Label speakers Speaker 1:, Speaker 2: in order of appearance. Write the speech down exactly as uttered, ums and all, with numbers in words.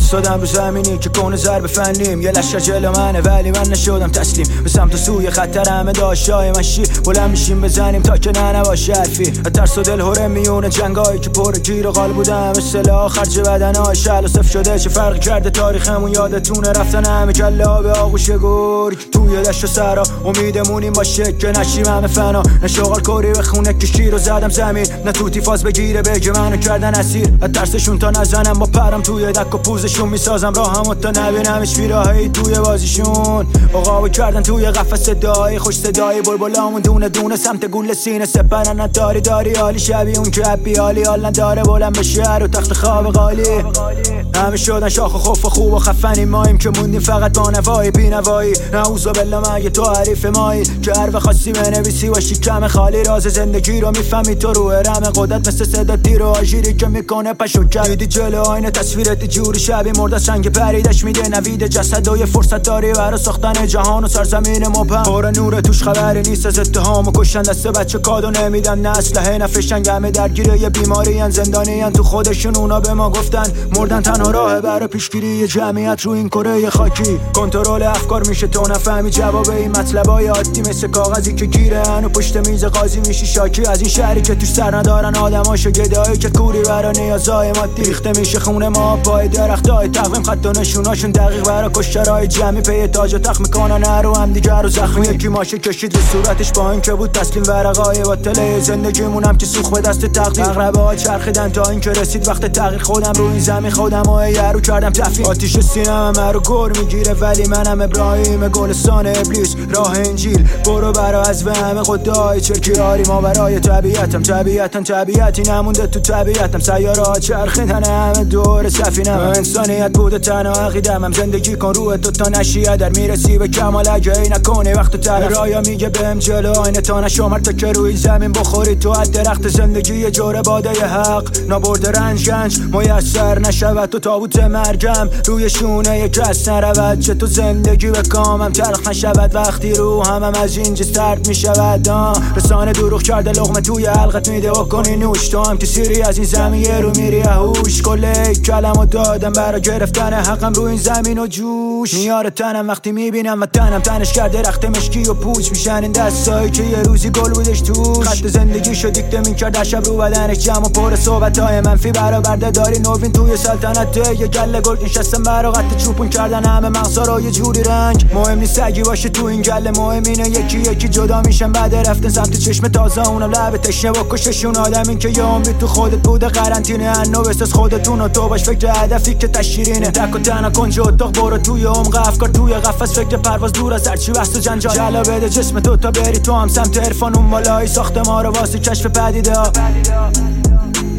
Speaker 1: ایستادم رو زمینی که کون ضرب فنیم. یه لشکر جلو منه ولی من نشدم تسلیم. به سمت و سوی خطر همه داشتای مشی بلند میشیم بزنیم تا که نه نباشه حرفی. ترس و دل هره میونه جنگایی که پر گیر و قال بودم. اصطلاح خرج بدنهای شل و صف شده چه فرقی کرده تاریخمون یادتونه رفتن همه کله ها به آغوش گرگ. توی دشت و سرا امیدمونیم باشه که نشیم همه فنا. نه شغال کوری به خونه کشی رو زدم زمین. نه توتی فاز بگیره بگه منو کردن اسیر. ترسشون تا نزنم با پرم توی دک و پوزشون میسازم راهمو تا نبینمش بیراهی توی بازیشون. عقابو کردن توی قفس صدایی خوش صدای بلبلامون دونه دونه سمت گول سینه سپرن. داری داری حالی شبیه اون که حبی حالی حال نداره بلند بشه رو تخت خواب قالی. همه شدن شاخ و خوف و خوب و خفنی ماییم که موندیم فقط با نوایی بی نوایی. نعوذ بالله مگه تو حریف مایی که هر وقت بنویسی و شکم خالی راز زندگی رو میفهمی تو رو رم قدرت مثل صدا تیر و آژیری که میکنه پشو کرد. دیدی جلو آینه تصویرت جوری شبیه مرده سنگ پریدش میده نوید جسد و یه فرصت داری برای ساختن جهان و سرزمین مبهم. پر نور توش خبری نیست از اتهام و کشتن دست بچه کادو نمیدن نه اسلحه نه فشنگ. همه درگیر یه بیماری ان زندانی ان تو خودشون. اونا به ما گفتن مردن تنها راه برای پیشگیری یه جمعیت رو این کره خاکی. کنترل افکار میشه تو نفهمی جواب این مطلبای عادی مثل کاغذی که گیره ان و پشت میز قاضی میشی شاکی. از این شهری که توش سر ندارن آدماشو گدایی که کوری برا نیازای مادی. ریخته میشه خونه ما پای درختای تقویم خط و نشوناشون دقیق برا کشترهای جمعی پی تاج و تخت میکنن رو هم دیگر رو زخمی. یکی ماشه کشید رو صورتش با این که بود تسلیم ورقای باطله زندگیمونم که سوخ به دست تقدیر. اقربه ها چرخیدن تا این که رسید وقت تغییر. خودم رو این زمین خودم و یارو کردم تفیل. آتیش سینم همه رو گر میگیره ولی منم ابراهیم گلستان ابلیس راه انجیل. برو برا از به همه خدای چرکیاری ما برای طبیعتم. طبیعتم طبیعتی نمونده تو طبیعتم. سیاره ها چرخیدن همه دور سفینم. انسانیت بوده تنها عقیدم. هم زندگی کن روح تو تا نشیه در میرسی به کمال اگه ای نکنی وقت طرف. رایا میگه بهم جلو آینه تا نشمر تا که روی زمین بخوری تو از درخت زندگی یه جوره باده حق. نابرد رنج گنج میسر نشود تو تابوت مرگم روی شونه یک کس نرود. چه تو زندگی به کامم چرخ نشود وقتی رو همم از اینجا سرد میشود. رسانه دروغ کرده لقمه توی حلقت میده و کنی نوش. تو هم که سیری از این زمین رو میری هوش. کله کلمو دادم برای گرفتن حقم رو این زمین و جوش. میاره تنم وقتی میبینم و تنم تنش کرده رخت مشکی و پوچ میشن این دستایی که یه روزی گل بودش توش. خط زندگی شو دیکته میکرد شب رو بدنش جمع و پر صحبتای منفی برآورده داری نوین توی سلطنت. یه گله گل نشستم برا قط چوپون کردن همه مغزا رو یه جوری رنگ. مهم نیست سگی باشه تو این گله مهم اینه یکی یکی جدا میشن بعد رفتن سمت چشم تازه. اونم لب تشنه و کششون آدمین که یه عمری تو خودت بوده قرنطینه. انو بساز خودتون و تو باش فکر هدفی که تشیرینه. تک و تنها کنج اتاق برو توی عمق افکار توی قفس فکر پرواز دور از هرچی بحث و جنجال. جلا بده جسم تو تا بری تو هم سمت عرفان اون بالای ساخت ما رو واسه کشف پدیده ها.